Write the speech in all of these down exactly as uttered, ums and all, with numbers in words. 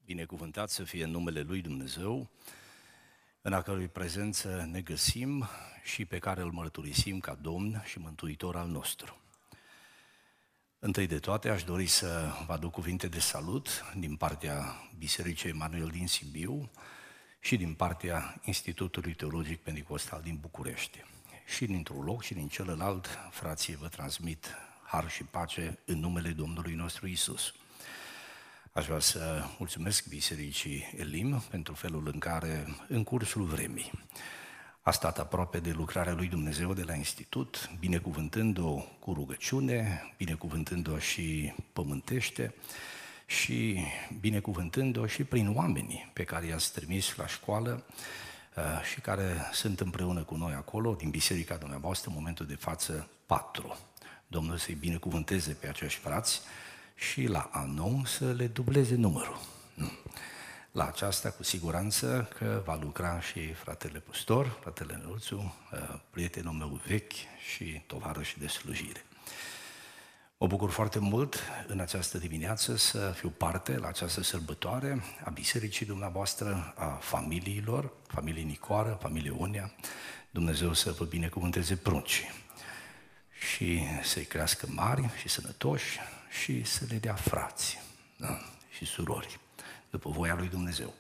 Binecuvântat să fie numele Lui Dumnezeu, în a cărui prezență ne găsim și pe care îl mărturisim ca Domn și Mântuitor al nostru. Întâi de toate aș dori să vă aduc cuvinte de salut din partea Bisericii Emanuel din Sibiu și din partea Institutului Teologic Pentecostal din București. Și dintr-un loc și din celălalt, frații, vă transmit har și pace în numele Domnului nostru Iisus. Aș vrea să mulțumesc Bisericii Elim pentru felul în care, în cursul vremii, a stat aproape de lucrarea lui Dumnezeu de la Institut, binecuvântând-o cu rugăciune, binecuvântând-o și pământește și binecuvântând-o și prin oamenii pe care i-ați trimis la școală și care sunt împreună cu noi acolo, din biserica dumneavoastră, în momentul de față, patru. Domnul să-i binecuvânteze pe acești frați și la anul să le dubleze numărul. La aceasta, cu siguranță, că va lucra și fratele Păstor, fratele Năluțu, prietenul meu vechi și tovarăș de slujire. Mă bucur foarte mult în această dimineață să fiu parte la această sărbătoare a bisericii dumneavoastră, a familiilor, familiei Nicoară, familiei Unea. Dumnezeu să vă binecuvânteze pruncii și să-i crească mari și sănătoși și să le dea frați, da? Și surori, după voia lui Dumnezeu.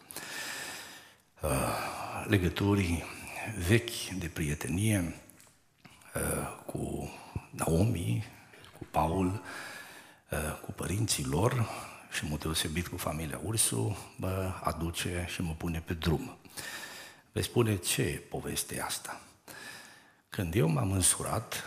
Legături vechi de prietenie cu Naomi, cu Paul, cu părinții lor și, în mod deosebit, cu familia Ursu, mă aduce și mă pune pe drum. Veți spune, ce poveste e asta? Când eu m-am însurat,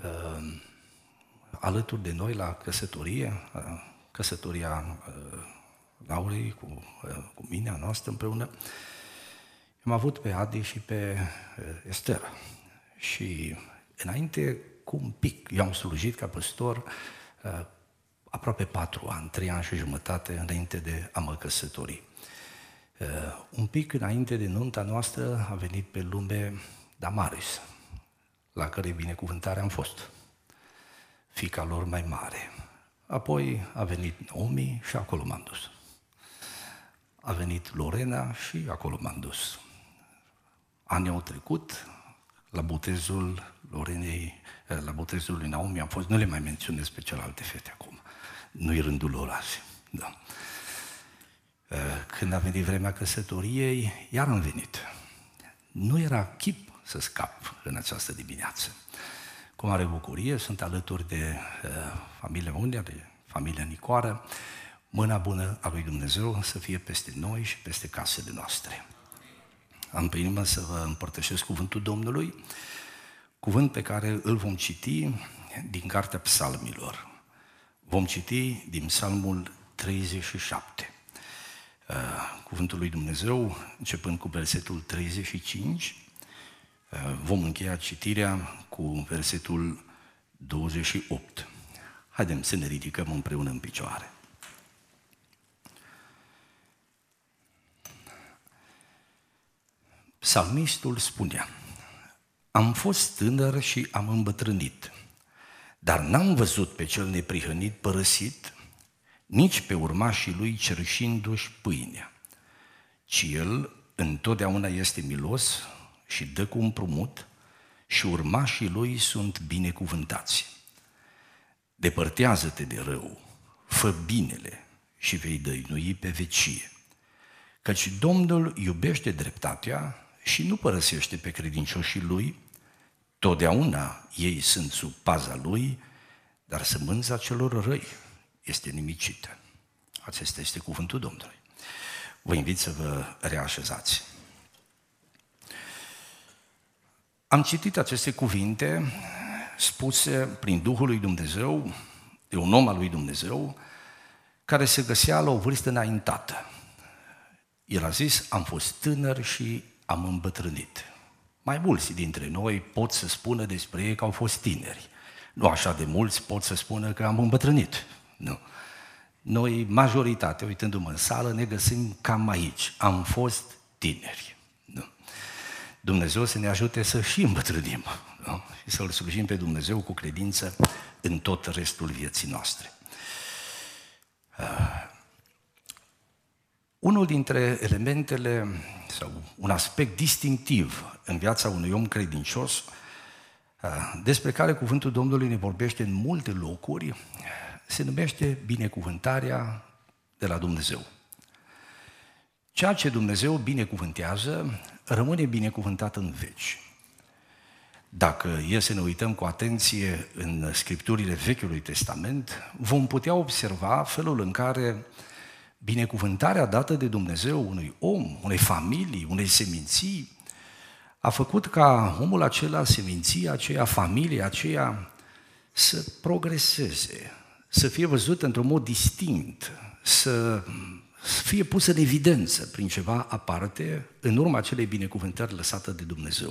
alături de noi la căsătorie, căsătoria Laurei cu, cu mine, a noastră împreună, am avut pe Adi și pe Estera. Și înainte, cu un pic, eu am slujit ca păstor aproape patru ani, trei ani și jumătate înainte de a mă căsători. Un pic înainte de nunta noastră a venit pe lume Damaris, la care binecuvântare am fost, fiica lor mai mare. Apoi a venit Naomi și acolo m-am dus. A venit Lorena și acolo m-am dus. Anii au trecut, la botezul Lorenei, la botezul lui Naomi am fost, nu le mai menționez pe celelalte fete acum, nu-i rândul lor azi. Da. Când a venit vremea căsătoriei, iar am venit. Nu era chip să scap în această dimineață. Cu mare bucurie sunt alături de uh, familia Unea, de familia Nicoară. Mâna bună a lui Dumnezeu să fie peste noi și peste casele noastre. Am pe inimă să vă împărtășesc cuvântul Domnului, cuvânt pe care îl vom citi din Cartea Psalmilor. Vom citi din Psalmul treizeci și șapte. Uh, cuvântul lui Dumnezeu, începând cu versetul treizeci și cinci, vom încheia citirea cu versetul douăzeci și opt. Haidem să ne ridicăm împreună în picioare. Psalmistul spunea: am fost tânăr și am îmbătrânit, dar n-am văzut pe cel neprihănit părăsit, nici pe urmașii lui cerșindu-și pâinea, ci el întotdeauna este milos și dă cu împrumut și urmașii lui sunt binecuvântați. Depărtează-te de rău, fă binele și vei dăinui pe vecie. Căci Domnul iubește dreptatea și nu părăsește pe credincioșii lui, totdeauna ei sunt sub paza lui, dar sămânța celor răi este nimicită. Acesta este cuvântul Domnului. Vă invit să vă reașezați. Am citit aceste cuvinte spuse prin Duhul lui Dumnezeu, de un om al lui Dumnezeu, care se găsea la o vârstă înaintată. El a zis, am fost tânăr și am îmbătrânit. Mai mulți dintre noi pot să spună despre ei că au fost tineri. Nu așa de mulți pot să spună că am îmbătrânit. Nu. Noi, majoritatea, uitându-mă în sală, ne găsim cam aici. Am fost tineri. Dumnezeu să ne ajute să și îmbătrânim, nu? Și să-L slujim pe Dumnezeu cu credință în tot restul vieții noastre. Unul dintre elementele sau un aspect distinctiv în viața unui om credincios, despre care cuvântul Domnului ne vorbește în multe locuri, se numește binecuvântarea de la Dumnezeu. Ceea ce Dumnezeu binecuvântează rămâne binecuvântat în veci. Dacă e să ne uităm cu atenție în Scripturile Vechiului Testament, vom putea observa felul în care binecuvântarea dată de Dumnezeu unui om, unei familii, unei seminții, a făcut ca omul acela, seminția aceea, familia aceea, să progreseze, să fie văzut într-un mod distinct, să fie pusă în evidență prin ceva aparte, în urma acelei binecuvântări lăsate de Dumnezeu.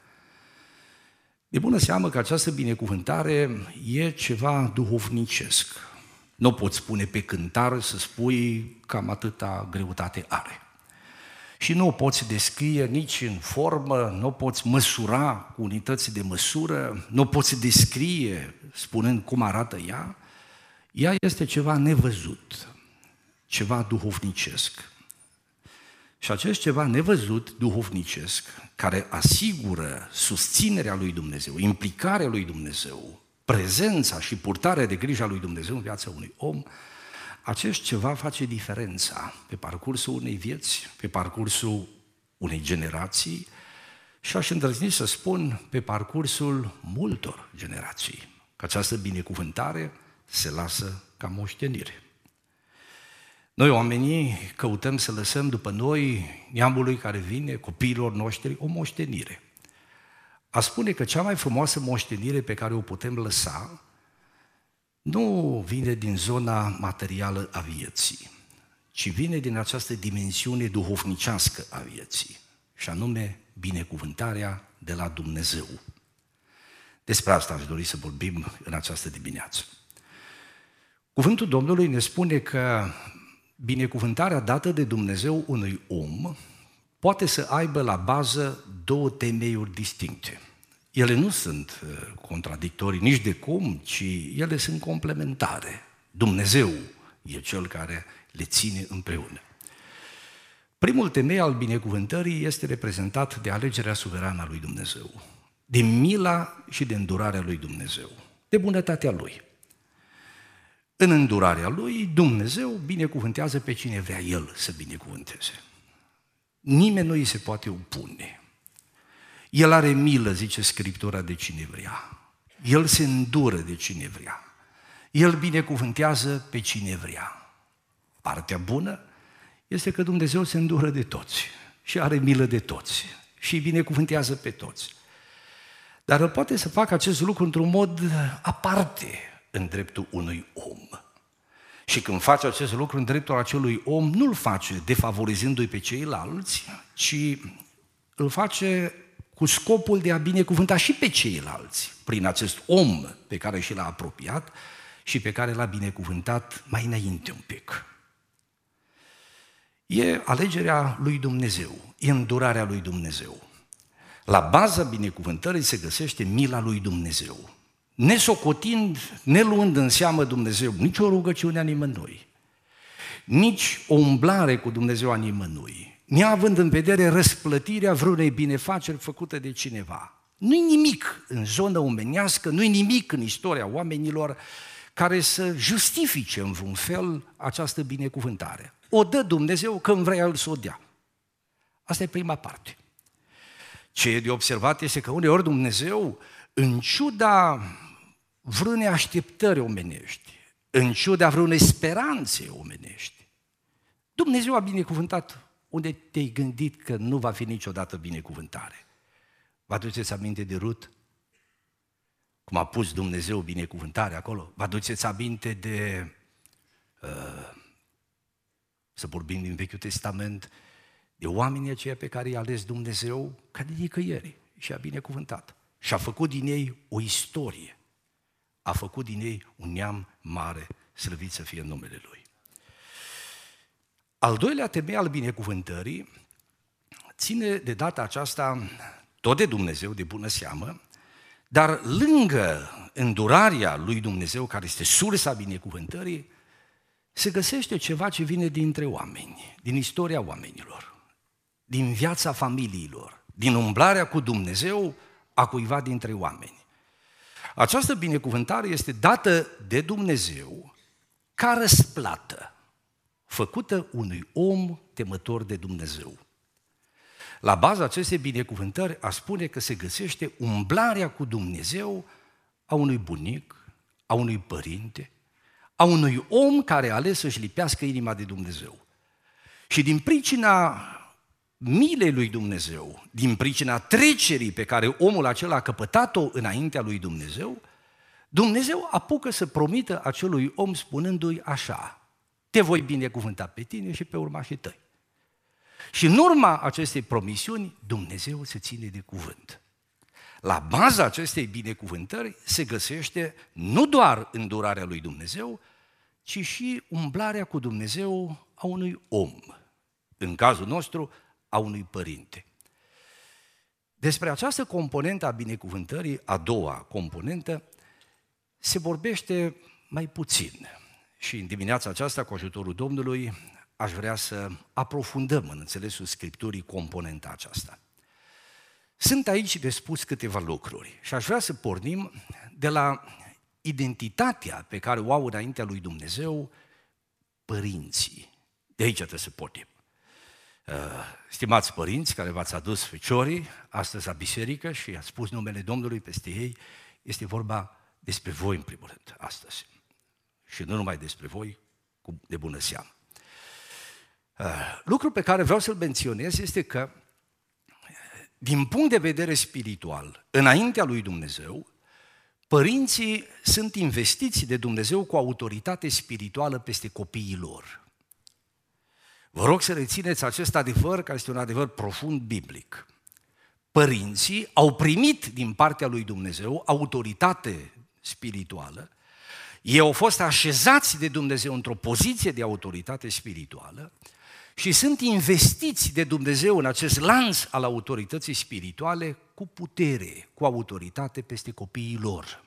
De bună seamă că această binecuvântare e ceva duhovnicesc. Nu poți spune pe cântar să spui cam atâta greutate are. Și nu o poți descrie nici în formă, nu o poți măsura cu unități de măsură, nu o poți descrie spunând cum arată ea. Ea este ceva nevăzut, ceva duhovnicesc. Și acest ceva nevăzut, duhovnicesc, care asigură susținerea lui Dumnezeu, implicarea lui Dumnezeu, prezența și purtarea de grijă a lui Dumnezeu în viața unui om, acest ceva face diferența pe parcursul unei vieți, pe parcursul unei generații și aș îndrăzni să spun pe parcursul multor generații, că această binecuvântare se lasă ca moștenire. Noi oamenii căutăm să lăsăm după noi, neamului care vine, copiilor noștri, o moștenire. A spune că cea mai frumoasă moștenire pe care o putem lăsa nu vine din zona materială a vieții, ci vine din această dimensiune duhovnicească a vieții, și anume binecuvântarea de la Dumnezeu. Despre asta aș dori să vorbim în această dimineață. Cuvântul Domnului ne spune că binecuvântarea dată de Dumnezeu unui om poate să aibă la bază două temeiuri distincte. Ele nu sunt contradictorii nici de cum, ci ele sunt complementare. Dumnezeu e Cel care le ține împreună. Primul temei al binecuvântării este reprezentat de alegerea suverană a lui Dumnezeu, de mila și de îndurarea lui Dumnezeu, de bunătatea Lui. În îndurarea Lui, Dumnezeu binecuvântează pe cine vrea El să binecuvânteze. Nimeni nu îi se poate opune. El are milă, zice Scriptura, de cine vrea. El se îndură de cine vrea. El binecuvântează pe cine vrea. Partea bună este că Dumnezeu se îndură de toți și are milă de toți și îi binecuvântează pe toți. Dar el poate să facă acest lucru într-un mod aparte în dreptul unui om. Și când face acest lucru în dreptul acelui om, nu îl face defavorizându-i pe ceilalți, ci îl face cu scopul de a binecuvânta și pe ceilalți prin acest om pe care și l-a apropiat și pe care l-a binecuvântat mai înainte un pic. E alegerea lui Dumnezeu, e îndurarea lui Dumnezeu. La baza binecuvântării se găsește mila lui Dumnezeu. Nesocotind, neluând în seamă Dumnezeu nici o rugăciune a nimănui, nici o umblare cu Dumnezeu a nimănui, neavând în vedere răsplătirea vreunei binefaceri făcute de cineva. Nu-i nimic în zona omenească, nu-i nimic în istoria oamenilor care să justifice în vreun fel această binecuvântare. O dă Dumnezeu când vrea El să o dea. Asta e prima parte. Ce e de observat este că uneori Dumnezeu, în ciuda vreunei așteptări omenești, în ciuda vreunei speranțe omenești, Dumnezeu a binecuvântat unde te-ai gândit că nu va fi niciodată binecuvântare. Vă aduceți aminte de Rut? Cum a pus Dumnezeu binecuvântare acolo? Vă aduceți aminte de, uh, să vorbim din Vechiul Testament, de oamenii aceia pe care i-a ales Dumnezeu ca de nicăieri și a binecuvântat. Și a făcut din ei o istorie. A făcut din ei un neam mare, slăvit să fie numele Lui. Al doilea temei al binecuvântării ține de data aceasta tot de Dumnezeu, de bună seamă, dar lângă îndurarea lui Dumnezeu, care este sursa binecuvântării, se găsește ceva ce vine dintre oameni, din istoria oamenilor, din viața familiilor, din umblarea cu Dumnezeu a cuiva dintre oameni. Această binecuvântare este dată de Dumnezeu ca răsplată, făcută unui om temător de Dumnezeu. La baza acestei binecuvântări a spune că se găsește umblarea cu Dumnezeu a unui bunic, a unui părinte, a unui om care a ales să-și lipească inima de Dumnezeu. Și din pricina milei lui Dumnezeu, din pricina trecerii pe care omul acela a căpătat-o înaintea lui Dumnezeu, Dumnezeu apucă să promită acelui om spunându-i așa: te voi binecuvânta pe tine și pe urmașii tăi. Și în urma acestei promisiuni, Dumnezeu se ține de cuvânt. La baza acestei binecuvântări se găsește nu doar îndurarea lui Dumnezeu, ci și umblarea cu Dumnezeu a unui om, în cazul nostru, a unui părinte. Despre această componentă a binecuvântării, a doua componentă, se vorbește mai puțin. Și în dimineața aceasta, cu ajutorul Domnului, aș vrea să aprofundăm în înțelesul Scripturii componenta aceasta. Sunt aici de spus câteva lucruri și aș vrea să pornim de la identitatea pe care o au înaintea lui Dumnezeu părinții. De aici trebuie să pornim. Stimați părinți care v-ați adus feciorii astăzi la biserică și ați spus numele Domnului peste ei, este vorba despre voi în primul rând astăzi. Și nu numai despre voi, de bună seamă. Lucrul pe care vreau să-l menționez este că, din punct de vedere spiritual, înaintea lui Dumnezeu, părinții sunt investiți de Dumnezeu cu autoritate spirituală peste copiii lor. Vă rog să rețineți acest adevăr, care este un adevăr profund biblic. Părinții au primit din partea lui Dumnezeu autoritate spirituală, ei au fost așezați de Dumnezeu într-o poziție de autoritate spirituală și sunt investiți de Dumnezeu în acest lanț al autorității spirituale cu putere, cu autoritate peste copiii lor.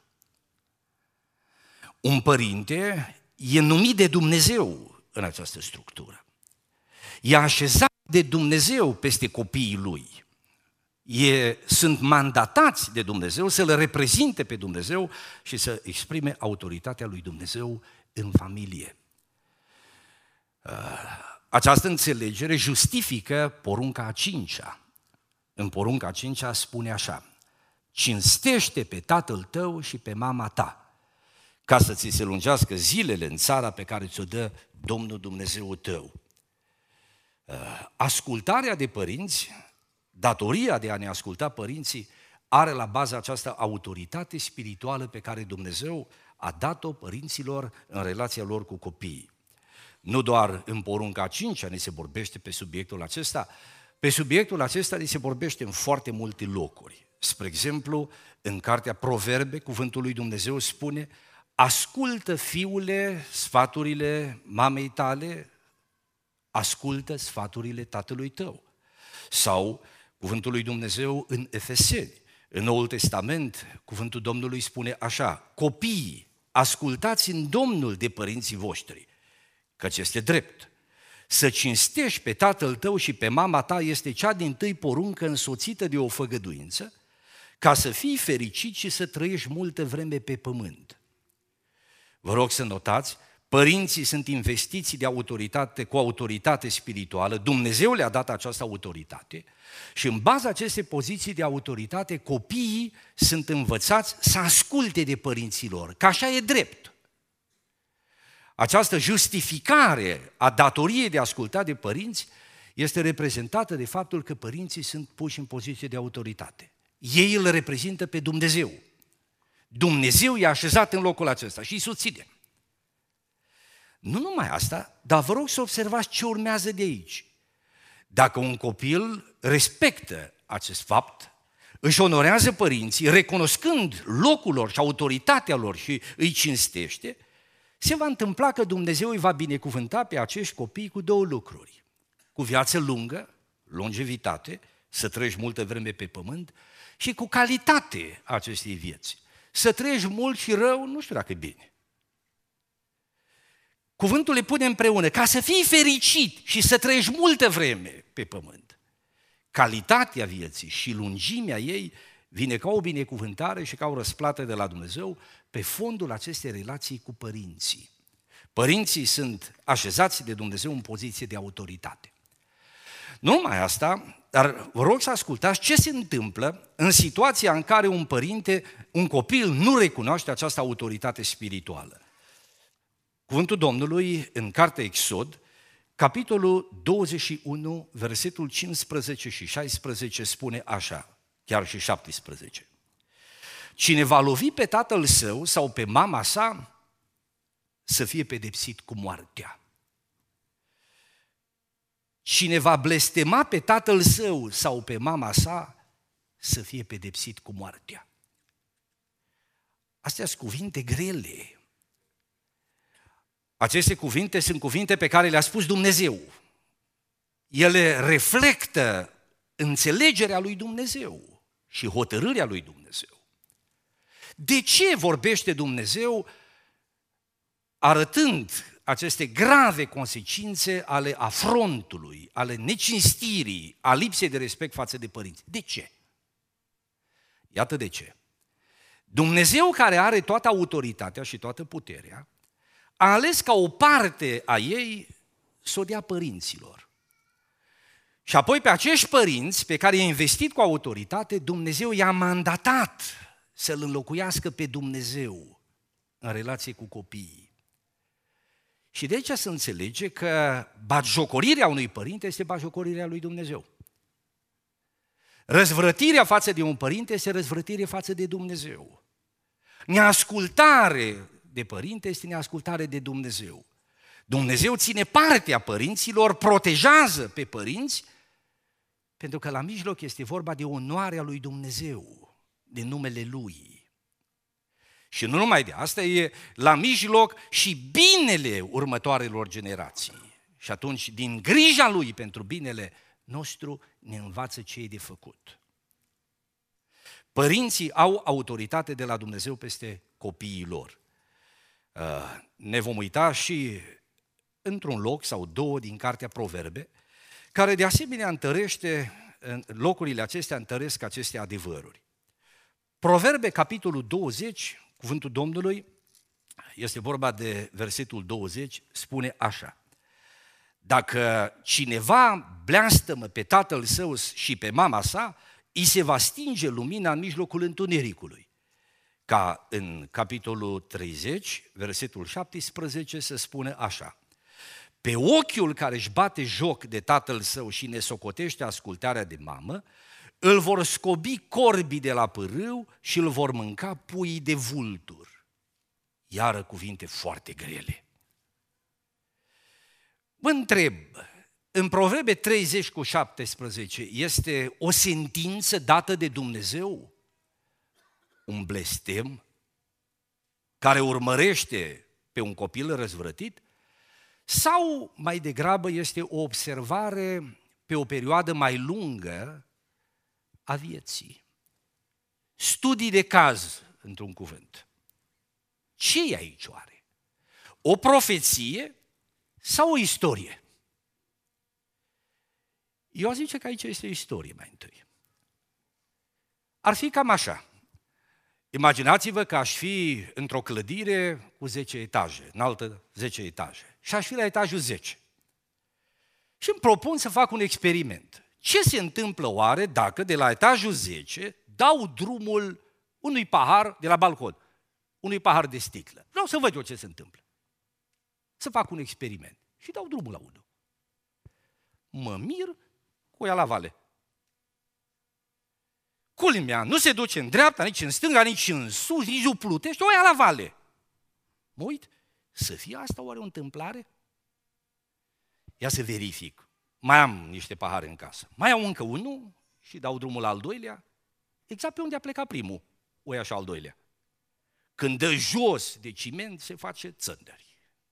Un părinte e numit de Dumnezeu în această structură. E așezat de Dumnezeu peste copiii lui. E, sunt mandatați de Dumnezeu să le reprezinte pe Dumnezeu și să exprime autoritatea lui Dumnezeu în familie. Această înțelegere justifică porunca a cincea. În porunca a cincea spune așa: cinstește pe tatăl tău și pe mama ta, ca să ți se lungească zilele în țara pe care ți-o dă Domnul Dumnezeul tău. Ascultarea de părinți, datoria de a ne asculta părinții, are la bază această autoritate spirituală pe care Dumnezeu a dat-o părinților în relația lor cu copiii. Nu doar în porunca a cincea ne se vorbește pe subiectul acesta, pe subiectul acesta ne se vorbește în foarte multe locuri. Spre exemplu, în cartea Proverbe, cuvântul lui Dumnezeu spune: ascultă, fiule, sfaturile mamei tale, ascultă sfaturile tatălui tău. Sau cuvântul lui Dumnezeu în Efeseni, în Noul Testament, cuvântul Domnului spune așa: copiii, ascultați în Domnul de părinții voștri, căci este drept. Să cinstești pe tatăl tău și pe mama ta este cea dintâi poruncă însoțită de o făgăduință, ca să fii fericit și să trăiești multă vreme pe pământ. Vă rog să notați, părinții sunt investiți de autoritate, cu autoritate spirituală, Dumnezeu le-a dat această autoritate și în baza acestei poziții de autoritate, copiii sunt învățați să asculte de părinții lor, că așa e drept. Această justificare a datoriei de a asculta de părinți este reprezentată de faptul că părinții sunt puși în poziție de autoritate. Ei îl reprezintă pe Dumnezeu. Dumnezeu i-a așezat în locul acesta și îi susține. Nu numai asta, dar vă rog să observați ce urmează de aici. Dacă un copil respectă acest fapt, își onorează părinții, recunoscând locul lor și autoritatea lor și îi cinstește, se va întâmpla că Dumnezeu îi va binecuvânta pe acești copii cu două lucruri: cu viață lungă, longevitate, să trăiești multă vreme pe pământ, și cu calitate a acestei vieți. Să trăiești mult și rău, nu știu dacă e bine. Cuvântul le pune împreună ca să fii fericit și să trăiești multă vreme pe pământ. Calitatea vieții și lungimea ei vine ca o binecuvântare și ca o răsplată de la Dumnezeu pe fondul acestei relații cu părinții. Părinții sunt așezați de Dumnezeu în poziție de autoritate. Nu numai asta, dar vă rog să ascultați ce se întâmplă în situația în care un părinte, un copil nu recunoaște această autoritate spirituală. Cuvântul Domnului în cartea Exod, capitolul douăzeci și unu, versetul cincisprezece și șaisprezece spune așa, chiar și șaptesprezece. Cine va lovi pe tatăl său sau pe mama sa, să fie pedepsit cu moartea. Cine va blestema pe tatăl său sau pe mama sa, să fie pedepsit cu moartea. Astea sunt cuvinte grele. Aceste cuvinte sunt cuvinte pe care le-a spus Dumnezeu. Ele reflectă înțelegerea lui Dumnezeu și hotărârea lui Dumnezeu. De ce vorbește Dumnezeu arătând aceste grave consecințe ale afrontului, ale necinstirii, a lipsei de respect față de părinți? De ce? Iată de ce. Dumnezeu, care are toată autoritatea și toată puterea, a ales ca o parte a ei să o dea părinților. Și apoi pe acești părinți pe care i-a investit cu autoritate, Dumnezeu i-a mandatat să-L înlocuiască pe Dumnezeu în relație cu copiii. Și de aici se înțelege că batjocorirea unui părinte este batjocorirea lui Dumnezeu. Răzvrătirea față de un părinte este răzvrătire față de Dumnezeu. Neascultare de părinte este neascultare de Dumnezeu. Dumnezeu ține partea părinților, protejează pe părinți, pentru că la mijloc este vorba de onoarea lui Dumnezeu, de numele Lui. Și nu numai de asta, e la mijloc și binele următoarelor generații. Și atunci, din grija Lui pentru binele nostru, ne învață ce e de făcut. Părinții au autoritate de la Dumnezeu peste copiii lor. Ne vom uita și într-un loc sau două din cartea Proverbe, care de asemenea întărește, locurile acestea întăresc aceste adevăruri. Proverbe, capitolul douăzeci, cuvântul Domnului, este vorba de versetul douăzeci, spune așa: dacă cineva bleastămă pe tatăl său și pe mama sa, îi se va stinge lumina în mijlocul întunericului. Ca în capitolul treizeci, versetul șaptesprezece, se spune așa: pe ochiul care își bate joc de tatăl său și ne socotește ascultarea de mamă, îl vor scobi corbii de la pârâu și îl vor mânca puii de vultur. Iară cuvinte foarte grele. Mă întreb, în Proverbe treizeci cu șaptesprezece este o sentință dată de Dumnezeu? Un blestem care urmărește pe un copil răzvrătit? Sau mai degrabă este o observare pe o perioadă mai lungă a vieții? Studii de caz, într-un cuvânt. Ce e aici oare? O profeție sau o istorie? Eu aș zice că aici este o istorie mai întâi. Ar fi cam așa. Imaginați-vă că aș fi într-o clădire cu zece etaje, înaltă zece etaje, și aș fi la etajul zece. Și îmi propun să fac un experiment. Ce se întâmplă oare dacă de la etajul zece dau drumul unui pahar de la balcon, unui pahar de sticlă? Vreau să văd eu ce se întâmplă. Să fac un experiment. Și dau drumul la unul. Mă mir cu ea la vale. Culmea nu se duce în dreapta, nici în stânga, nici în sus, nici nu plutește, o ia la vale. Mă uit, să fie asta oare o întâmplare? Ia să verific. Mai am niște pahare în casă. Mai au încă unul și dau drumul la al doilea, exact pe unde a plecat primul, o ia și al doilea. Când dă jos de ciment, se face țândări.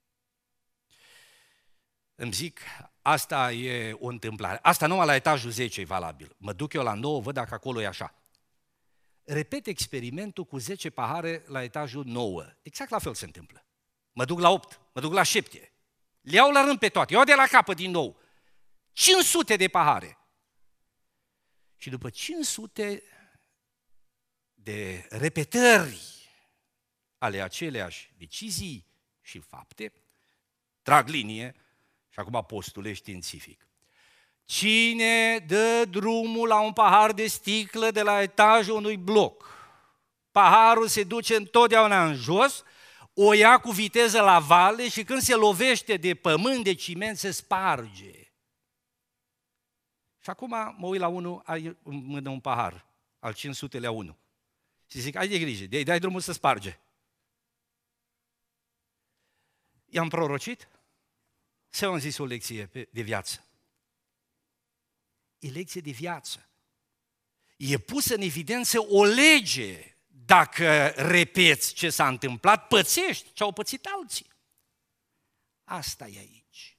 Îmi zic, asta e o întâmplare. Asta numai la etajul zece e valabil. Mă duc eu la nouă, văd dacă acolo e așa. Repet experimentul cu zece pahare la etajul nouă. Exact la fel se întâmplă. mă duc la opt, mă duc la șapte. Le iau la rând pe toate, iau de la capăt din nou. cinci sute de pahare. Și după cinci sute de repetări ale aceleași decizii și fapte, trag linie și acum postule științific. Cine dă drumul la un pahar de sticlă de la etajul unui bloc, paharul se duce întotdeauna în jos, o ia cu viteză la vale și când se lovește de pământ, de ciment, se sparge. Și acum mă uit la unul, ai în mână un pahar, al cinci sutelea unu. Și zic, ai de grijă, de-ai dai drumul să sparge. I-am prorocit? Sau am zis o lecție de viață? E lecție de viață. E pusă în evidență o lege. Dacă repeți ce s-a întâmplat, pățești ce au pățit alții. Asta e aici.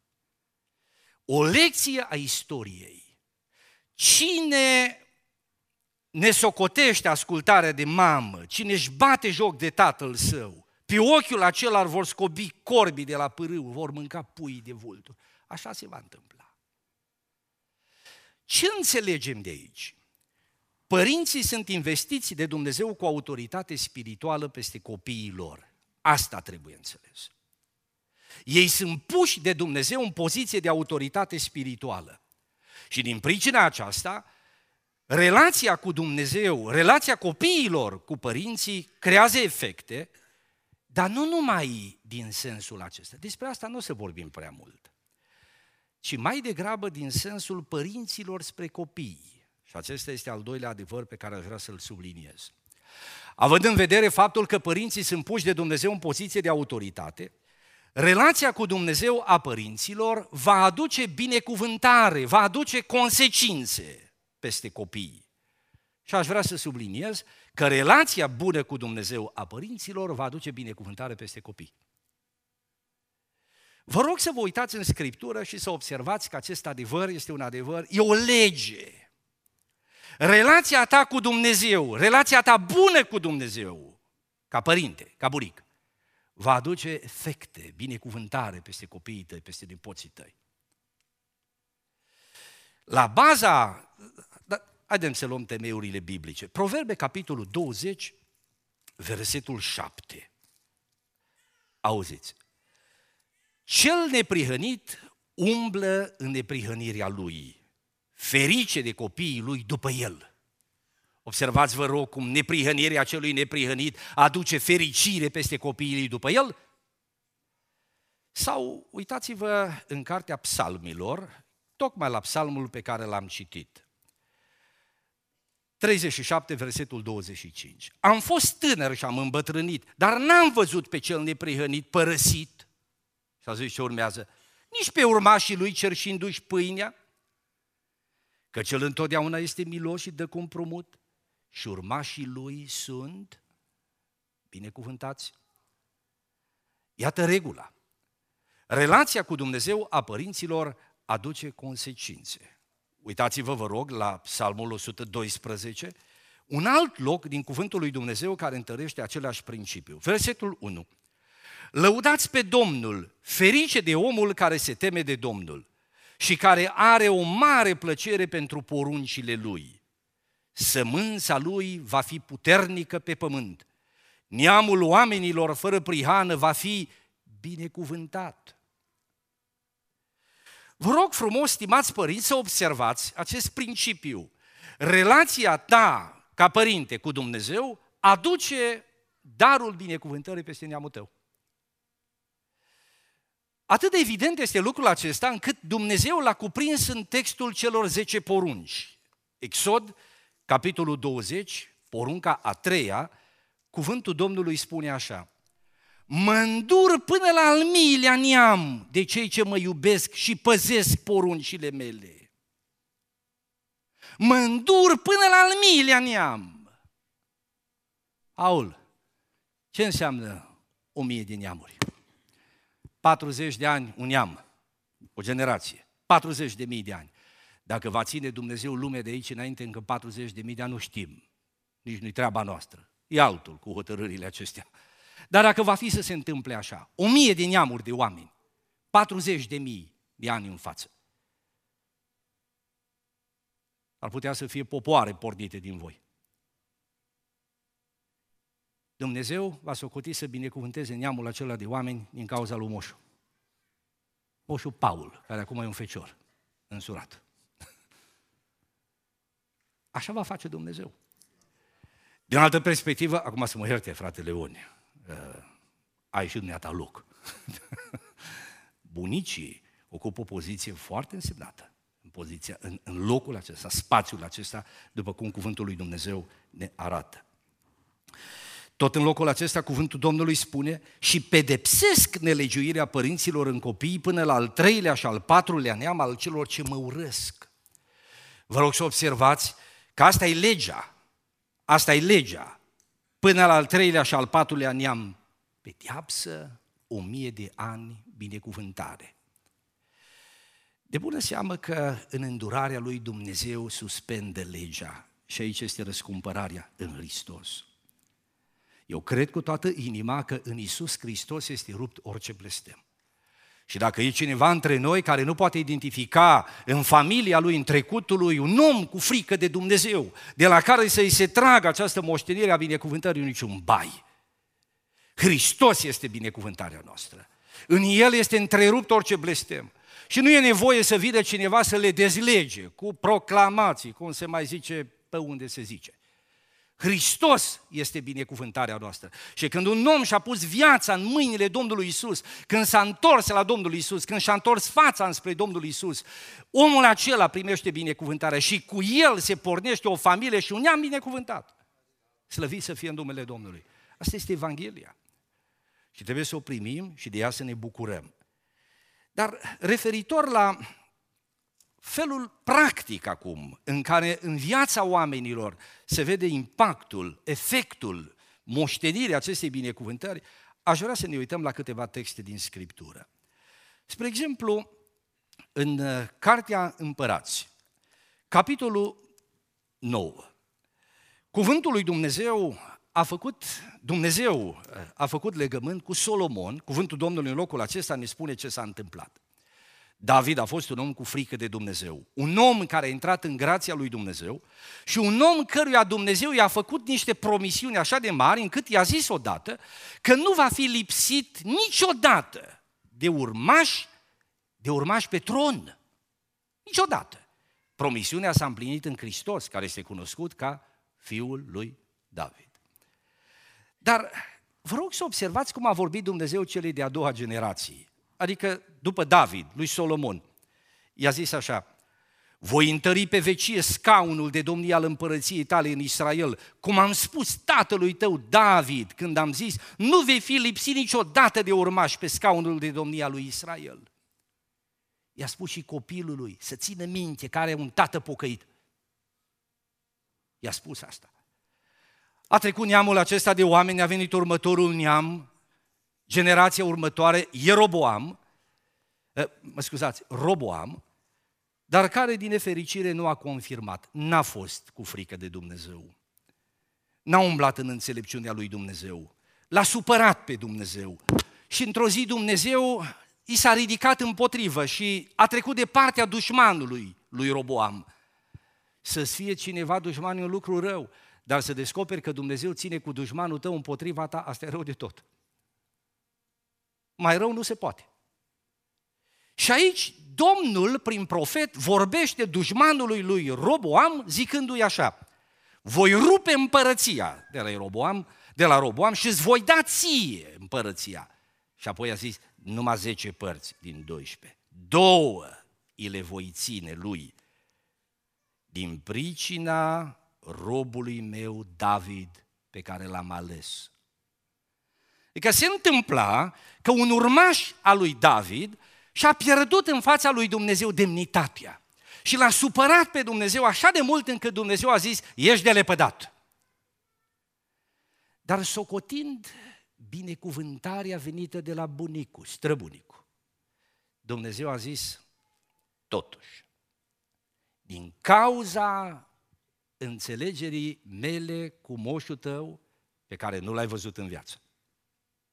O lecție a istoriei. Cine ne socotește ascultarea de mamă, cine își bate joc de tatăl său, pe ochiul acela vor scobi corbii de la pârâu, vor mânca puii de vulturi. Așa se va întâmpla. Ce înțelegem de aici? Părinții sunt investiți de Dumnezeu cu autoritate spirituală peste copiii lor. Asta trebuie înțeles. Ei sunt puși de Dumnezeu în poziție de autoritate spirituală. Și din pricina aceasta, relația cu Dumnezeu, relația copiilor cu părinții creează efecte, dar nu numai din sensul acesta. Despre asta nu o să vorbim prea mult, ci mai degrabă din sensul părinților spre copii. Și acesta este al doilea adevăr pe care aș vrea să-l subliniez. Având în vedere faptul că părinții sunt puși de Dumnezeu în poziție de autoritate, relația cu Dumnezeu a părinților va aduce binecuvântare, va aduce consecințe peste copii. Și aș vrea să subliniez că relația bună cu Dumnezeu a părinților va aduce binecuvântare peste copii. Vă rog să vă uitați în Scriptură și să observați că acest adevăr este un adevăr, e o lege. Relația ta cu Dumnezeu, relația ta bună cu Dumnezeu, ca părinte, ca bunic, va aduce efecte, binecuvântare peste copiii tăi, peste nepoții tăi. La baza, da, haideți să luăm temeiurile biblice. Proverbe, capitolul douăzeci, versetul șapte. Auziți. Cel neprihănit umblă în neprihănirea lui. Ferice de copiii lui după el. Observați, vă rog, cum neprihănirea celui neprihănit aduce fericire peste copiii lui după el? Sau uitați-vă în cartea Psalmilor, tocmai la psalmul pe care l-am citit. treizeci și șapte, versetul douăzeci și cinci. Am fost tânăr și am îmbătrânit, dar n-am văzut pe cel neprihănit părăsit. Și a zis ce urmează? Nici pe urmașii lui cerșindu-și pâinea, că cel întotdeauna este milos și dă cu împrumut și urmașii lui sunt binecuvântați. Iată regula. Relația cu Dumnezeu a părinților aduce consecințe. Uitați-vă, vă rog, la Psalmul o sută doisprezece, un alt loc din cuvântul lui Dumnezeu care întărește același principiu. Versetul unu. Lăudați pe Domnul, ferice de omul care se teme de Domnul și care are o mare plăcere pentru poruncile lui. Sămânța lui va fi puternică pe pământ. Neamul oamenilor fără prihană va fi binecuvântat. Vă rog frumos, stimați părinți, să observați acest principiu. Relația ta ca părinte cu Dumnezeu aduce darul binecuvântării peste neamul tău. Atât de evident este lucrul acesta încât Dumnezeu l-a cuprins în textul celor zece porunci. Exod, capitolul douăzeci, porunca a treia, cuvântul Domnului spune așa: mă îndur până la al miilea neam de cei ce mă iubesc și păzesc poruncile mele. Mă îndur până la al miilea neam. Aul, ce înseamnă o mie de neamuri? patruzeci de ani, un neam, o generație, patruzeci de mii de ani. Dacă va ține Dumnezeu lumea de aici înainte încă patruzeci de mii de ani, nu știm. Nici nu-i treaba noastră. E altul cu hotărârile acestea. Dar dacă va fi să se întâmple așa, o mie de neamuri de oameni, patruzeci de mii de ani în față, ar putea să fie popoare pornite din voi. Dumnezeu va socoti să binecuvânteze neamul acela de oameni din cauza lui Moșu. Moșu Paul, care acum e un fecior însurat. Așa va face Dumnezeu. Din altă perspectivă, acum să mă ierte, frate Leon, uh, ai și dumneata loc. Bunicii ocupă o poziție foarte însemnată în, poziția, în, în locul acesta, spațiul acesta, după cum cuvântul lui Dumnezeu ne arată. Tot în locul acesta, cuvântul Domnului spune: și pedepsesc nelegiuirea părinților în copii până la al treilea și al patrulea neam al celor ce mă urăsc. Vă rog să observați că asta e legea, asta e legea, până la al treilea și al patrulea neam, pedeapsă, o mie de ani, binecuvântare. De bună seamă că în îndurarea lui Dumnezeu suspendă legea și aici este răscumpărarea în Hristos. Eu cred cu toată inima că în Iisus Hristos este rupt orice blestem. Și dacă e cineva între noi care nu poate identifica în familia lui, în trecutul lui, un om cu frică de Dumnezeu, de la care să-i se tragă această moștenire a binecuvântării, niciun bai. Hristos este binecuvântarea noastră. În El este întrerupt orice blestem. Și nu e nevoie să vină cineva să le dezlege cu proclamații, cum se mai zice pe unde se zice. Hristos este binecuvântarea noastră. Și când un om și-a pus viața în mâinile Domnului Isus, când s-a întors la Domnul Isus, când și-a întors fața înspre Domnul Isus, omul acela primește binecuvântarea și cu el se pornește o familie și un neam binecuvântat. Slăvit să fie în numele Domnului. Asta este Evanghelia. Și trebuie să o primim și de ea să ne bucurăm. Dar referitor la felul practic acum, în care în viața oamenilor se vede impactul, efectul, moștenirea acestei binecuvântări, aș vrea să ne uităm la câteva texte din Scriptură. Spre exemplu, în Cartea Împărați, capitolul nouă, cuvântul lui Dumnezeu a făcut, Dumnezeu a făcut legământ cu Solomon, cuvântul Domnului în locul acesta ne spune ce s-a întâmplat. David a fost un om cu frică de Dumnezeu, un om care a intrat în grația lui Dumnezeu și un om căruia Dumnezeu i-a făcut niște promisiuni așa de mari încât i-a zis odată că nu va fi lipsit niciodată de urmași, de urmași pe tron. Niciodată. Promisiunea s-a împlinit în Hristos, care este cunoscut ca Fiul lui David. Dar vă rog să observați cum a vorbit Dumnezeu celei de-a doua generații. Adică după David, lui Solomon, i-a zis așa: voi întări pe vecie scaunul de domnie al împărăției tale în Israel, cum am spus tatălui tău David, când am zis, nu vei fi lipsit niciodată de urmași pe scaunul de domnie al lui Israel. I-a spus și copilului să țină minte că are un tată pocăit. I-a spus asta. A trecut neamul acesta de oameni, a venit următorul neam, generația următoare, Ieroboam, mă scuzați, Roboam, dar care din nefericire nu a confirmat, n-a fost cu frică de Dumnezeu, n-a umblat în înțelepciunea lui Dumnezeu, l-a supărat pe Dumnezeu și într-o zi Dumnezeu i s-a ridicat împotrivă și a trecut de partea dușmanului lui Roboam. Să-ți fie cineva dușman e un lucru rău, dar să descoperi că Dumnezeu ține cu dușmanul tău împotriva ta, asta e rău de tot. Mai rău nu se poate. Și aici Domnul, prin profet, vorbește dușmanului lui Roboam, zicându-i așa: voi rupe împărăția de la Roboam, de la Roboam și îți voi da ție împărăția. Și apoi a zis, numai zece părți din doisprezece. Două îi le voi ține lui, din pricina robului meu David, pe care l-am ales. Adică se întâmpla că un urmaș al lui David și-a pierdut în fața lui Dumnezeu demnitatea și l-a supărat pe Dumnezeu așa de mult încât Dumnezeu a zis, ești de lepădat. Dar socotind binecuvântarea venită de la bunicul, străbunicul, Dumnezeu a zis, totuși, din cauza înțelegerii mele cu moșul tău, pe care nu l-ai văzut în viață,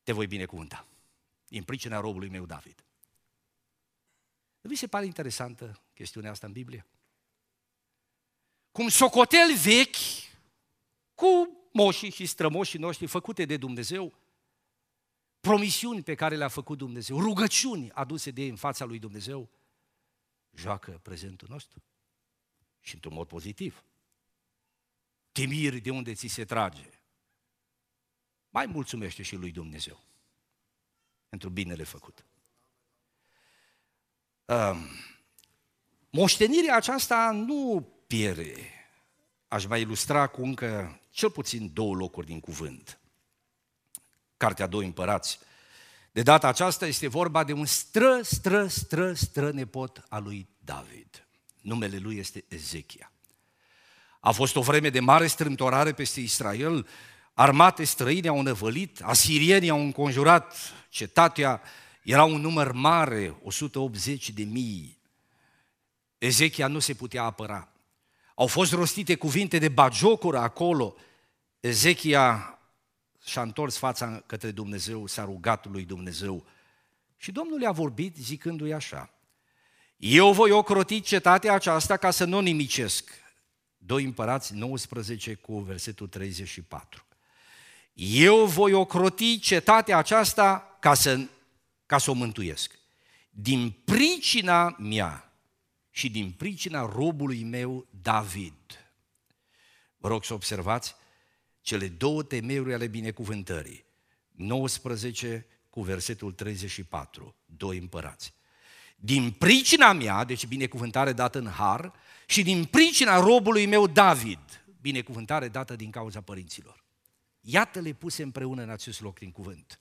te voi binecuvânta. Din pricina robului meu David. Nu vi se pare interesantă chestiunea asta în Biblie? Cum socoteli vechi, cu moșii și strămoșii noștri făcute de Dumnezeu, promisiuni pe care le-a făcut Dumnezeu, rugăciuni aduse de ei în fața lui Dumnezeu, joacă prezentul nostru și într-un mod pozitiv. Te miri de unde ți se trage. Mai mulțumește și lui Dumnezeu pentru binele făcut. Uh, moștenirea aceasta nu pierde. Aș mai ilustra cu încă cel puțin două locuri din cuvânt. Cartea Doi Împărați. De data aceasta este vorba de un stră, stră, stră, stră nepot al lui David. Numele lui este Ezechia. A fost o vreme de mare strâmtorare peste Israel, armate străine au năvălit, asirienii au înconjurat cetatea, era un număr mare, o sută optzeci de mii. Ezechia nu se putea apăra. Au fost rostite cuvinte de bagiocură acolo. Ezechia și-a întors fața către Dumnezeu, s-a rugat lui Dumnezeu. Și Domnul i-a vorbit zicându-i așa: eu voi ocroti cetatea aceasta ca să nu o nimicesc. Doi Împărați nouăsprezece cu versetul treizeci și patru. Eu voi ocroti cetatea aceasta ca să, ca să o mântuiesc. Din pricina mea și din pricina robului meu David. Vă rog să observați cele două temeiuri ale binecuvântării. nouăsprezece cu versetul treizeci și patru, Doi Împărați. Din pricina mea, deci binecuvântare dată în har, și din pricina robului meu David, binecuvântare dată din cauza părinților. Iată-le puse împreună în acest loc din cuvânt.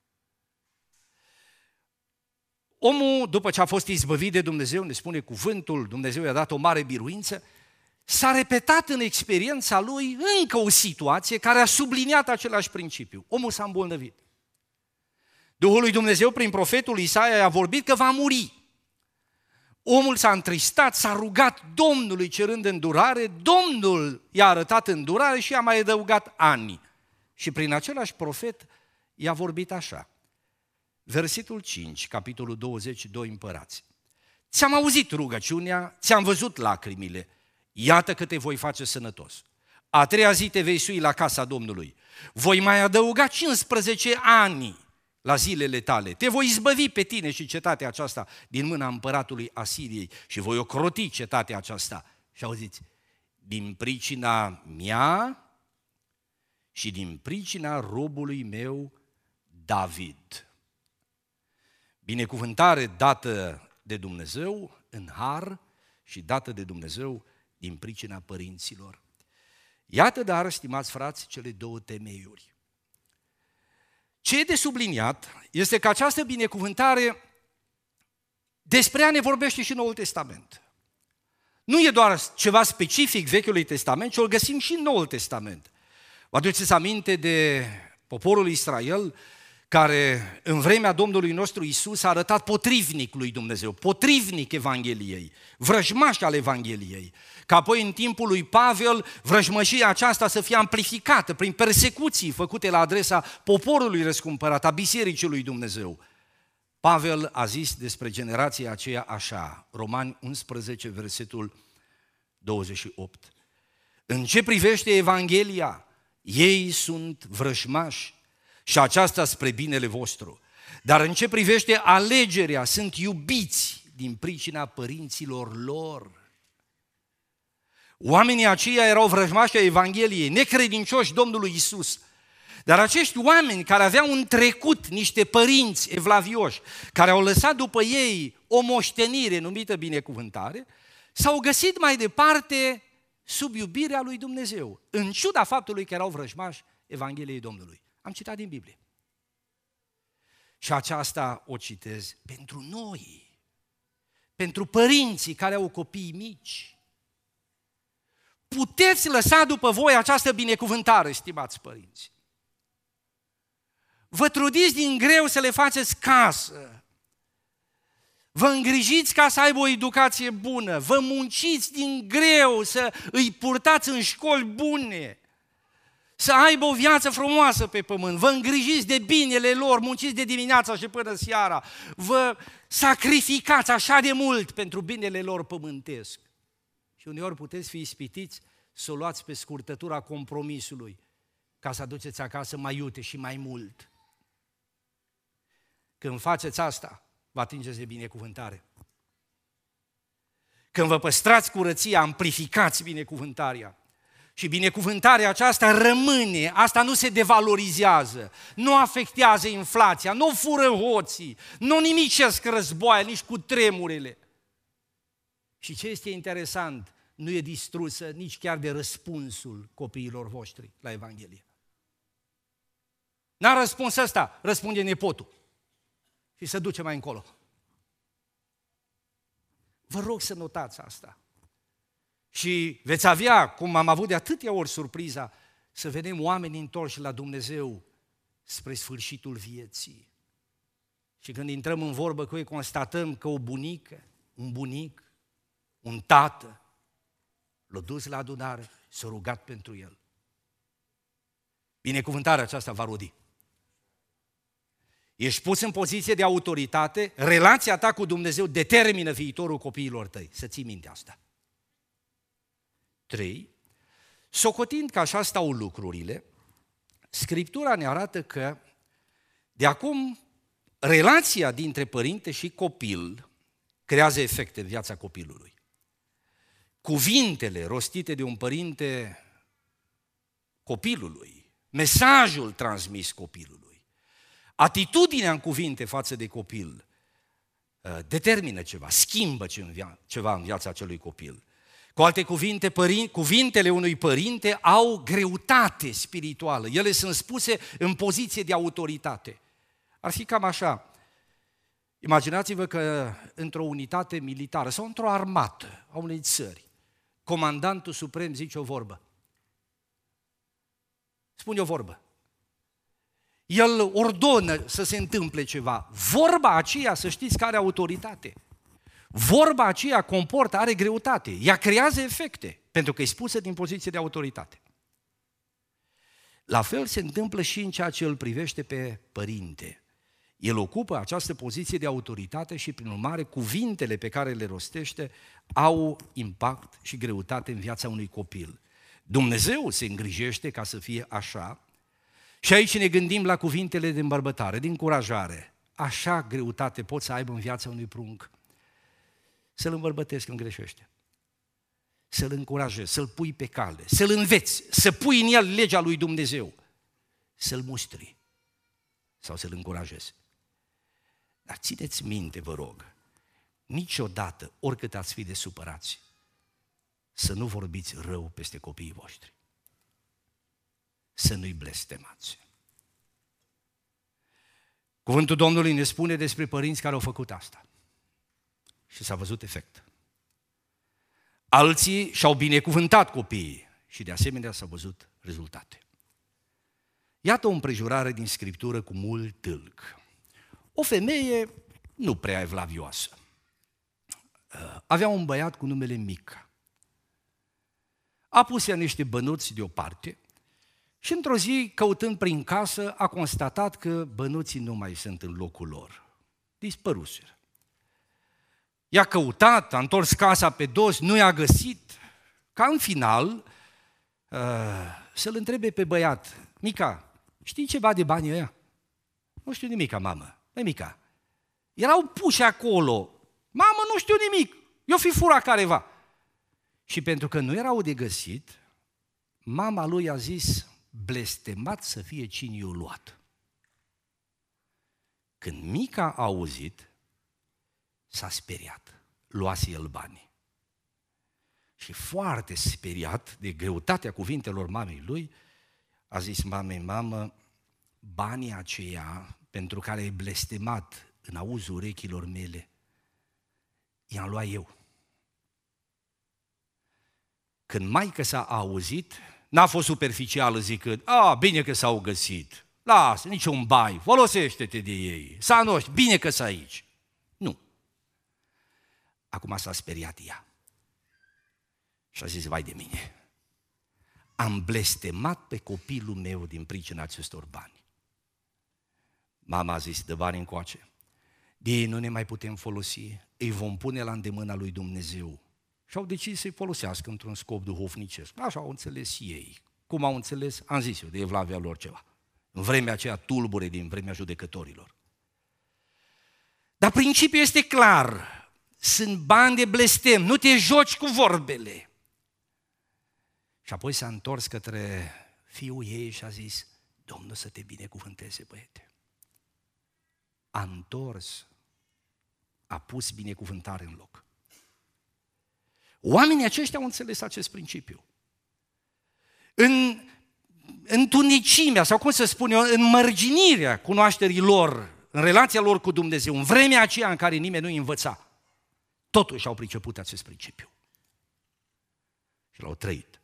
Omul, după ce a fost izbăvit de Dumnezeu, ne spune cuvântul, Dumnezeu i-a dat o mare biruință, s-a repetat în experiența lui încă o situație care a subliniat același principiu. Omul s-a îmbolnăvit. Duhul lui Dumnezeu, prin profetul Isaia, i-a vorbit că va muri. Omul s-a întristat, s-a rugat Domnului cerând îndurare, Domnul i-a arătat îndurare și i-a mai adăugat ani. Și prin același profet i-a vorbit așa. Versetul cinci, capitolul douăzeci, Doi Împărați. Ți-am auzit rugăciunea, ți-am văzut lacrimile, iată că te voi face sănătos. A treia zi te vei sui la casa Domnului. Voi mai adăuga cincisprezece ani la zilele tale. Te voi izbăvi pe tine și cetatea aceasta din mâna împăratului Asiriei și voi ocroti cetatea aceasta. Și auziți, din pricina mea și din pricina robului meu David. Binecuvântare dată de Dumnezeu în har și dată de Dumnezeu din pricina părinților. Iată, dar, stimați frați, cele două temeiuri. Ce e de subliniat este că această binecuvântare despre ea ne vorbește și Noul Testament. Nu e doar ceva specific Vechiului Testament, ci o găsim și în Noul Testament. Vă aduceți aminte de poporul Israel care în vremea Domnului nostru Iisus a arătat potrivnic lui Dumnezeu, potrivnic Evangheliei, vrăjmaș al Evangheliei, ca apoi în timpul lui Pavel vrăjmășia aceasta să fie amplificată prin persecuții făcute la adresa poporului răscumpărat, a bisericii lui Dumnezeu. Pavel a zis despre generația aceea așa, Romani unsprezece, versetul douăzeci și opt. În ce privește Evanghelia, ei sunt vrăjmași și aceasta spre binele vostru. Dar în ce privește alegerea, sunt iubiți din pricina părinților lor. Oamenii aceia erau vrăjmași ai Evangheliei, necredincioși Domnului Iisus. Dar acești oameni care aveau în trecut niște părinți evlavioși, care au lăsat după ei o moștenire numită binecuvântare, s-au găsit mai departe sub iubirea lui Dumnezeu, în ciuda faptului că erau vrăjmași Evangheliei Domnului. Am citat din Biblie. Și aceasta o citez pentru noi, pentru părinții care au copii mici. Puteți lăsa după voi această binecuvântare, stimați părinți. Vă trudiți din greu să le faceți casă. Vă îngrijiți ca să aibă o educație bună. Vă munciți din greu să îi purtați în școli bune. să aibă o viață frumoasă pe pământ, vă îngrijiți de binele lor, munciți de dimineața și până seara, vă sacrificați așa de mult pentru binele lor pământesc. Și uneori puteți fi ispitiți să o luați pe scurtătura compromisului, ca să aduceți acasă mai iute și mai mult. Când faceți asta, vă atingeți de binecuvântare. Când vă păstrați curăția, amplificați binecuvântarea. Și binecuvântarea aceasta rămâne, asta nu se devalorizează, nu afectează inflația, nu fură hoții, nu nimicesc războaie, nici cu tremurile. Și ce este interesant, nu e distrusă nici chiar de răspunsul copiilor voștri la Evanghelie. N-a răspuns ăsta, răspunde nepotul. Și se duce mai încolo. Vă rog să notați asta. Și veți avea, cum am avut de atâtea ori surpriza, să vedem oameni întorși la Dumnezeu spre sfârșitul vieții. Și când intrăm în vorbă cu ei, constatăm că o bunică, un bunic, un tată, l-a dus la adunare, s-a rugat pentru el. Binecuvântarea aceasta va rodi. Ești pus în poziție de autoritate, relația ta cu Dumnezeu determină viitorul copiilor tăi. Să ții minte asta. Trei, socotind că așa stau lucrurile, Scriptura ne arată că de acum relația dintre părinte și copil creează efecte în viața copilului. Cuvintele rostite de un părinte copilului, mesajul transmis copilului, atitudinea în cuvinte față de copil determină ceva, schimbă ceva în viața acelui copil. Cu alte cuvinte, părin, cuvintele unui părinte au greutate spirituală. Ele sunt spuse în poziție de autoritate. Ar fi cam așa. Imaginați-vă că într-o unitate militară sau într-o armată a unei țări, comandantul suprem zice o vorbă. Spune o vorbă. El ordonă să se întâmple ceva. Vorba aceea, să știți, că are autoritate. Vorba aceea comportă, are greutate. Ea creează efecte, pentru că e spusă din poziție de autoritate. La fel se întâmplă și în ceea ce îl privește pe părinte. El ocupă această poziție de autoritate și, prin urmare, cuvintele pe care le rostește au impact și greutate în viața unui copil. Dumnezeu se îngrijește ca să fie așa. Și aici ne gândim la cuvintele de îmbărbătare, de încurajare. Așa greutate pot să aibă în viața unui prunc. Să-l îmbărbătezi când greșește. Să-l încurajezi, să-l pui pe cale, să-l înveți, să pui în el legea lui Dumnezeu. Să-l mustri sau să-l încurajezi. Dar țineți minte, vă rog, niciodată, oricât ați fi de supărați, să nu vorbiți rău peste copiii voștri. Să nu-i blestemați. Cuvântul Domnului ne spune despre părinți care au făcut asta. Și s-a văzut efect. Alții și-au binecuvântat copiii și de asemenea s-au văzut rezultate. Iată o împrejurare din Scriptură cu mult tâlc. O femeie nu prea evlavioasă. Avea un băiat cu numele Mica. A pus ea niște bănuți deoparte și într-o zi, căutând prin casă, a constatat că bănuții nu mai sunt în locul lor. Dispăruseră. I-a căutat, a întors casa pe dos, nu i-a găsit. Ca în final să-l întrebe pe băiat: Mica, știi ceva de banii ăia? Nu știu nimica, mamă. Băi, Mica, erau puși acolo. Mamă, nu știu nimic. Eu fi furat careva. Și pentru că nu erau de găsit, mama lui a zis: blestemat să fie cine i-o luat. Când Mica a auzit, s-a speriat. Luase el banii. Și foarte speriat de greutatea cuvintelor mamei lui, a zis mamei: mamă, banii aceia pentru care ai blestemat în auzul urechilor mele, i-am luat eu. Când maică s-a auzit, n-a fost superficială zicând: a, bine că s-au găsit, lasă, niciun bai, folosește-te de ei, s-a noștri, bine că s-a aici. Nu. Acum s-a speriat ea. Și a zis: vai de mine, am blestemat pe copilul meu din pricina acestor bani. Mama a zis, dă bani încoace. De ei nu ne mai putem folosi, îi vom pune la îndemâna lui Dumnezeu. Și au decis să-i folosească într-un scop duhovnicesc. Așa au înțeles ei. Cum au înțeles? Am zis eu, de evlavia lor ceva. În vremea aceea tulbure din vremea judecătorilor. Dar principiul este clar. Sunt bani de blestem, nu te joci cu vorbele. Și apoi s-a întors către fiul ei și a zis, Domnul să te binecuvânteze, băiete. A întors, a pus binecuvântare în loc. Oamenii aceștia au înțeles acest principiu. În întunecimea, sau cum să spun eu, în mărginirea cunoașterii lor, în relația lor cu Dumnezeu, în vremea aceea în care nimeni nu-i învăța, totuși au priceput acest principiu. Și l-au trăit.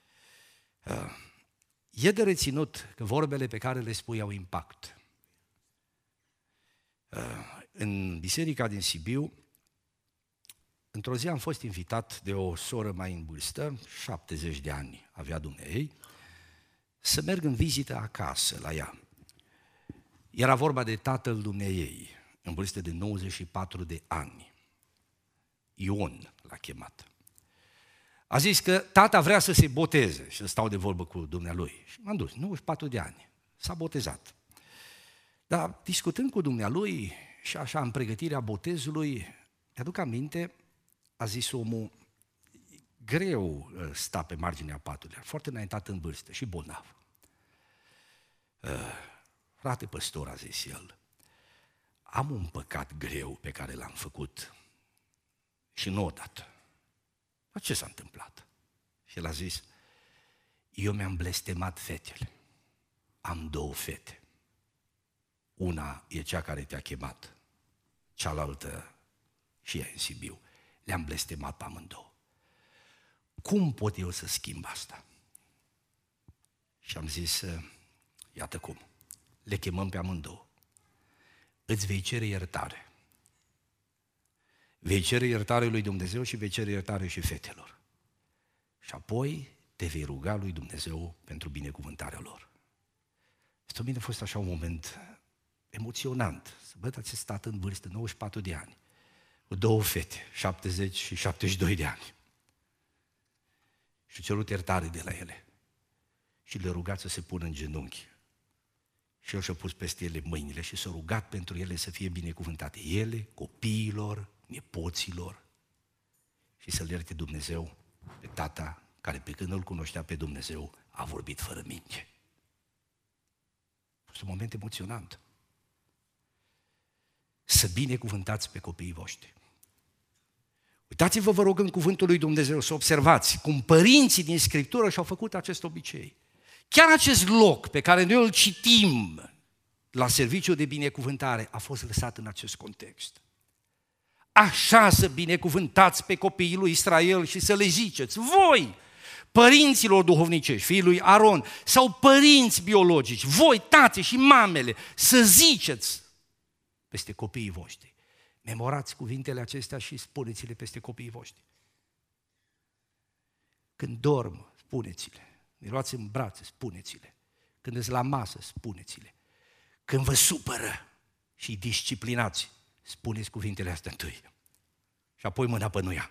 E de reținut că vorbele pe care le spui au impact. În biserica din Sibiu, într-o zi am fost invitat de o soră mai în vârstă, șaptezeci de ani avea dumneei, să merg în vizită acasă la ea. Era vorba de tatăl dumneei, în vârstă de nouăzeci și patru de ani. Ion l-a chemat. A zis că tata vrea să se boteze și să stau de vorbă cu dumnealui. Și m-am dus, nouăzeci și patru de ani, s-a botezat. Dar discutând cu dumnealui și așa în pregătirea botezului, mi-aduc aminte, a zis omul, greu sta pe marginea patului, foarte înaintat în vârstă și bolnav. Frate păstor, a zis el, am un păcat greu pe care l-am făcut și nu odată. Dar ce s-a întâmplat? Și el a zis, eu mi-am blestemat fetele. Am două fete. Una e cea care te-a chemat, cealaltă și ea în Sibiu. Le-am blestemat pe amândouă. Cum pot eu să schimb asta? Și am zis, iată cum, le chemăm pe amândouă. Îți vei cere iertare. Vei cere iertare lui Dumnezeu și vei cere iertare și fetelor. Și apoi te vei ruga lui Dumnezeu pentru binecuvântarea lor. Pentru mine a fost așa un moment emoționant să văd acest tată în vârstă, nouăzeci și patru de ani, cu două fete, șaptezeci și șaptezeci și doi de ani. Și a cerut iertare de la ele. Și le-a rugat să se pună în genunchi. Și el și-a pus peste ele mâinile și s-a rugat pentru ele să fie binecuvântate. Ele, copiilor, nepoților. Și să-l ierte Dumnezeu pe tata care pe când îl cunoștea pe Dumnezeu a vorbit fără minge. A fost un moment emoționant. Să binecuvântați pe copiii voștri. Uitați-vă, vă rog, în cuvântul lui Dumnezeu să observați cum părinții din Scriptură și-au făcut acest obicei. Chiar acest loc pe care noi îl citim la serviciul de binecuvântare a fost lăsat în acest context. Așa să binecuvântați pe copiii lui Israel și să le ziceți, voi, părinților duhovnicești, fiii lui Aron, sau părinți biologici, voi, tații și mamele, să ziceți peste copiii voștri. Memorați cuvintele acestea și spuneți-le peste copiii voștri. Când dorm, spuneți-le. Ne luați în brațe, spuneți-le. Când îți la masă, spuneți-le. Când vă supără și disciplinați, spuneți cuvintele astea întâi. Și apoi mâna pe nuia.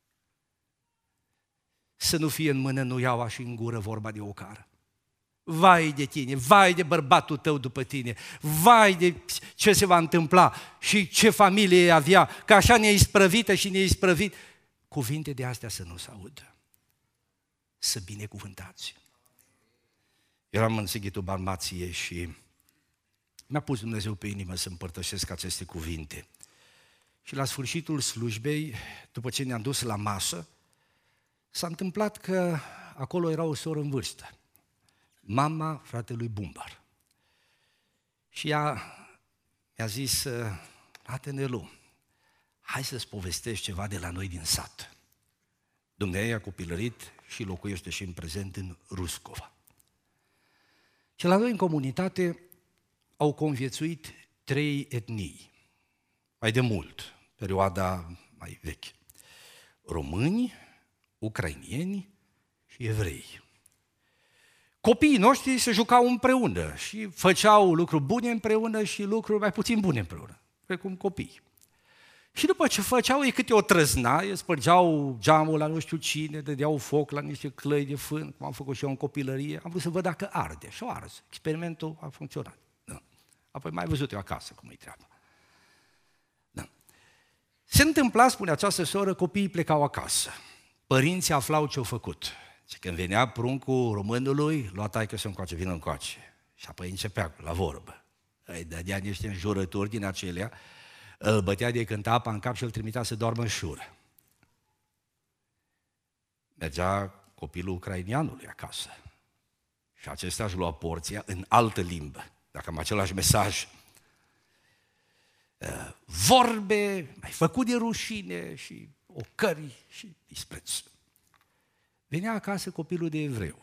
Să nu fie în mână nuiaua și în gură vorba de ocară. Vai de tine, vai de bărbatul tău după tine, vai de ce se va întâmpla și ce familie avea, că așa ne-ai isprăvită și ne-ai isprăvit. Cuvinte de astea să nu se audă. Să binecuvântați. Eram în Sighitul Balmației și mi-a pus Dumnezeu pe inimă să împărtășesc aceste cuvinte. Și la sfârșitul slujbei, după ce ne-am dus la masă, s-a întâmplat că acolo era o soră în vârstă, mama fratelui Bumbar. Și ea mi-a zis, Atenelu, hai să-ți povestești ceva de la noi din sat. Dumnezeu a copilărit și locuiește și în prezent în Ruscova. Și la noi în comunitate au conviețuit trei etnii, mai de mult, perioada mai veche. Români, ucrainieni și evrei. Copiii noștri se jucau împreună și făceau lucruri bune împreună și lucruri mai puțin bune împreună, precum copiii. Și după ce făceau ei câte o trăznaie, spărgeau geamul la nu știu cine, dădeau foc la niște clăi de fân, cum am făcut și eu în copilărie, am vrut să văd dacă arde. Și-o ars. Experimentul a funcționat. Da. Apoi mai văzut eu acasă cum e treaba. Da. Se întâmpla, spune această soră, copiii plecau acasă. Părinții aflau ce-au făcut. Și când venea pruncul românului, lua taică-s încoace, vină încoace. Și apoi începea la vorbă. Îi dădea niște înjurături din acelea, îl bătea de cânta apa în cap și îl trimitea să doarmă în șură. Mergea copilul ucrainianului acasă și acesta își lua porția în altă limbă, dacă am același mesaj. Vorbe, mai făcut de rușine și ocări și dispreț. Venea acasă copilul de evreu.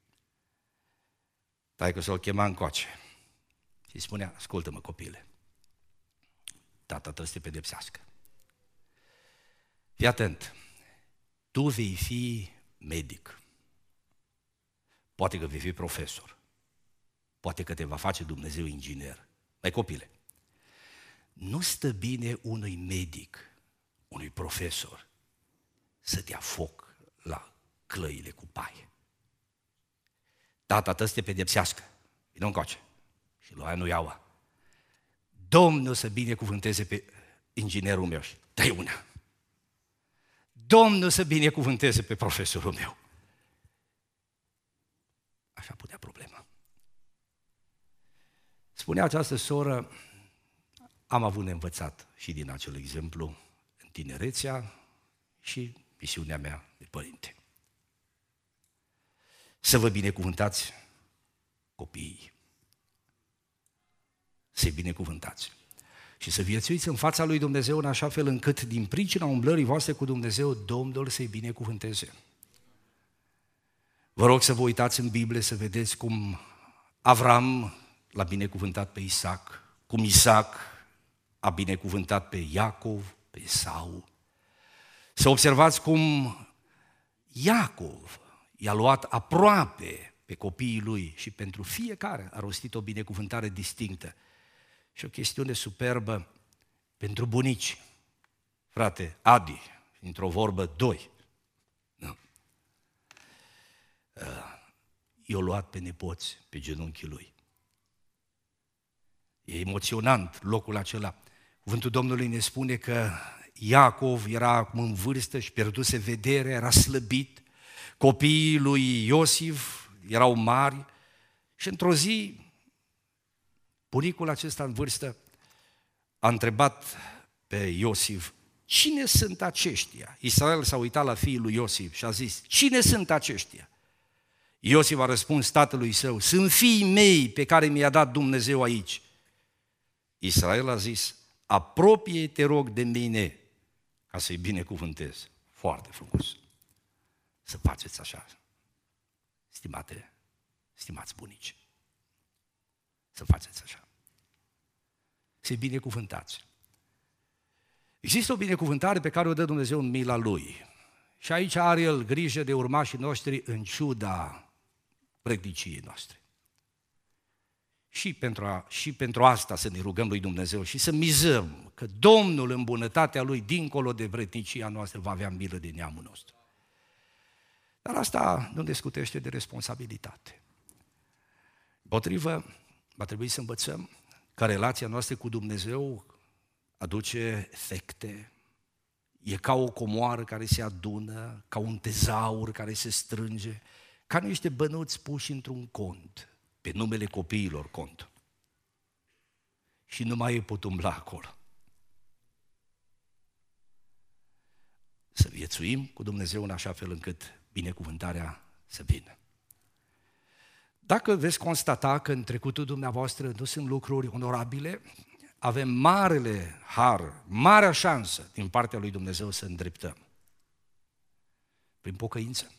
Taică să-l chema încoace și spunea, ascultă-mă copile, tata trebuie să te pedepsească. Fii atent, tu vei fi medic, poate că vei fi profesor, poate că te va face Dumnezeu inginer. Mai copile, nu stă bine unui medic, unui profesor, să dea foc la clăile cu paie. Tata trebuie să te pedepsească. Vină încoace. Și lua nu iaua. Domnul să binecuvânteze pe inginerul meu și dă-i una. Domnul să binecuvânteze pe profesorul meu. Așa punea problema. Spunea această soră, am avut neînvățat și din acel exemplu în tinerețea și misiunea mea de părinte. Să vă binecuvântați copiii. Să-i binecuvântați. Și să viețuiți în fața lui Dumnezeu în așa fel încât din pricina umblării voastre cu Dumnezeu, Domnul să-i binecuvânteze. Vă rog să vă uitați în Biblie să vedeți cum Avram l-a binecuvântat pe Isaac, cum Isaac a binecuvântat pe Iacov, pe Esau. Să observați cum Iacov i-a luat aproape pe copiii lui și pentru fiecare a rostit o binecuvântare distinctă. Și o chestiune superbă pentru bunici. Frate, Adi, într-o vorbă, doi. Nu. I-a luat pe nepoți pe genunchii lui. E emoționant locul acela. Cuvântul Domnului ne spune că Iacov era acum în vârstă și pierduse vederea, era slăbit. Copiii lui Iosif erau mari și într-o zi bunicul acesta în vârstă a întrebat pe Iosif, cine sunt aceștia? Israel s-a uitat la fiii lui Iosif și a zis, cine sunt aceștia? Iosif a răspuns tatălui său, sunt fiii mei pe care mi-a dat Dumnezeu aici. Israel a zis, apropie-te, rog, de mine ca să-i binecuvântez. Foarte frumos. Să faceți așa, stimate, stimați bunici. Să faceți așa. Să-i binecuvântați. Există o binecuvântare pe care o dă Dumnezeu în mila Lui. Și aici are El grijă de urmașii noștri în ciuda vredniciei noastre. Și pentru, a, și pentru asta să ne rugăm lui Dumnezeu și să mizăm că Domnul în bunătatea Lui, dincolo de vrednicia noastră, va avea milă de neamul nostru. Dar asta nu discutește de responsabilitate. Potrivă, va trebui să învățăm că relația noastră cu Dumnezeu aduce efecte. E ca o comoară care se adună, ca un tezaur care se strânge, ca niște bănuți puși într-un cont, pe numele copiilor cont. Și nu mai e pot umbla acolo. Să viețuim cu Dumnezeu în așa fel încât binecuvântarea să vină. Dacă veți constata că în trecutul dumneavoastră nu sunt lucruri onorabile, avem marele har, marea șansă din partea lui Dumnezeu să îndreptăm. Prin pocăință,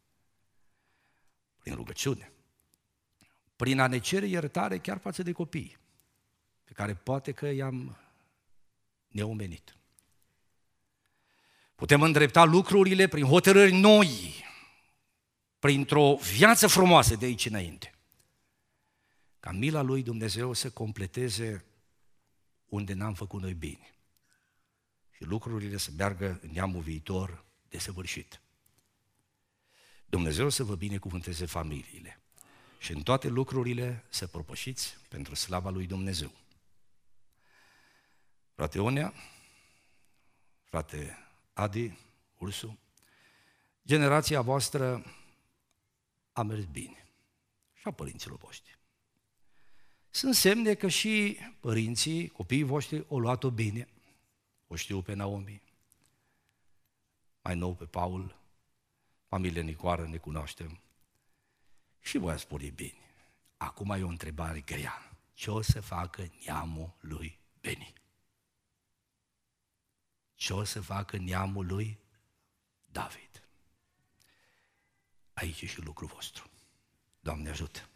prin rugăciune, prin a ne cere iertare chiar față de copii, pe care poate că i-am neomenit. Putem îndrepta lucrurile prin hotărâri noi, printr-o viață frumoasă de aici înainte. Ca mila lui Dumnezeu să completeze unde n-am făcut noi bine. Și lucrurile să meargă în neamul viitor desăvârșit. Dumnezeu să vă binecuvânteze familiile și în toate lucrurile să propășiți pentru slava lui Dumnezeu. Frate Onea, frate Adi, Ursu, generația voastră a mers bine și a părinților voștri. Sunt semne că și părinții, copiii voștri au luat-o bine. O știu pe Naomi, mai nou pe Paul, familia Nicoară, ne cunoaștem. Și voi ați spune bine. Acum e o întrebare grea. Ce o să facă neamul lui Beni? Ce o să facă neamul lui David? Aici e și lucrul vostru. Doamne ajută!